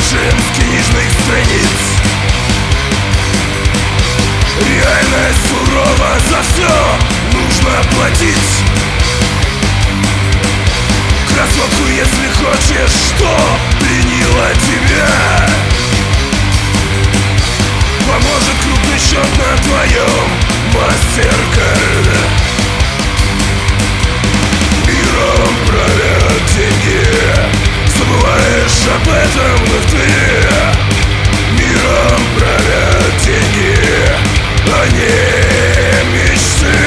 выжим с книжных страниц. Реальность сурова, за все нужно платить. Красотку, если хочешь, что пленила тебя, поможет крупный счет на твоем MasterCard. Миром правят деньги, забываешь об этом, но ты. Миром правят деньги, а не мечты.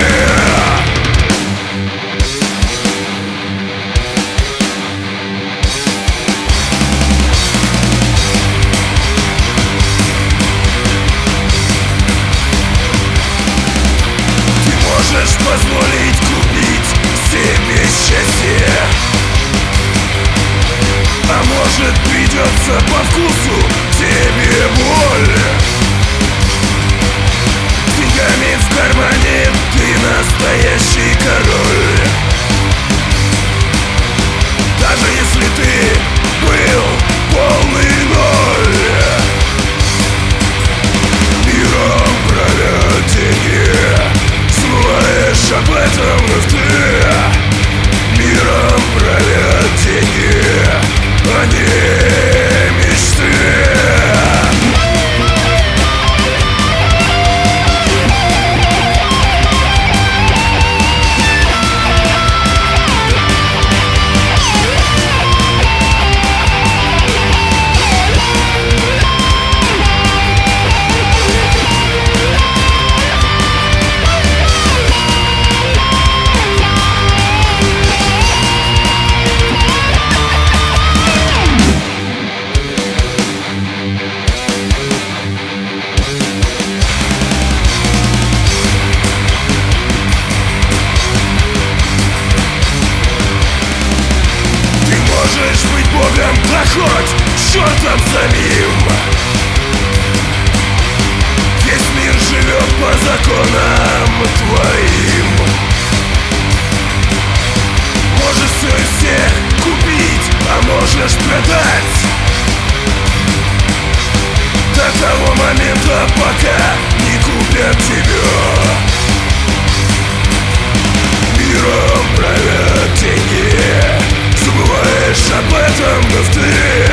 Можешь позволить купить себе счастье, а может придется по вкусу тебе боль. С деньгами в кармане ты настоящий король. Даже если ты был полный ноль. Миром правят деньги, забываешь об этом, но ты. Миром правят деньги, а не мечты. Можешь быть Богом, да хоть чертом самим. Весь мир живет по законам твоим. Можешь все и всех купить, а можешь продать. До того момента, пока не купят тебя. Миром правят деньги, забываешь об этом, но ты.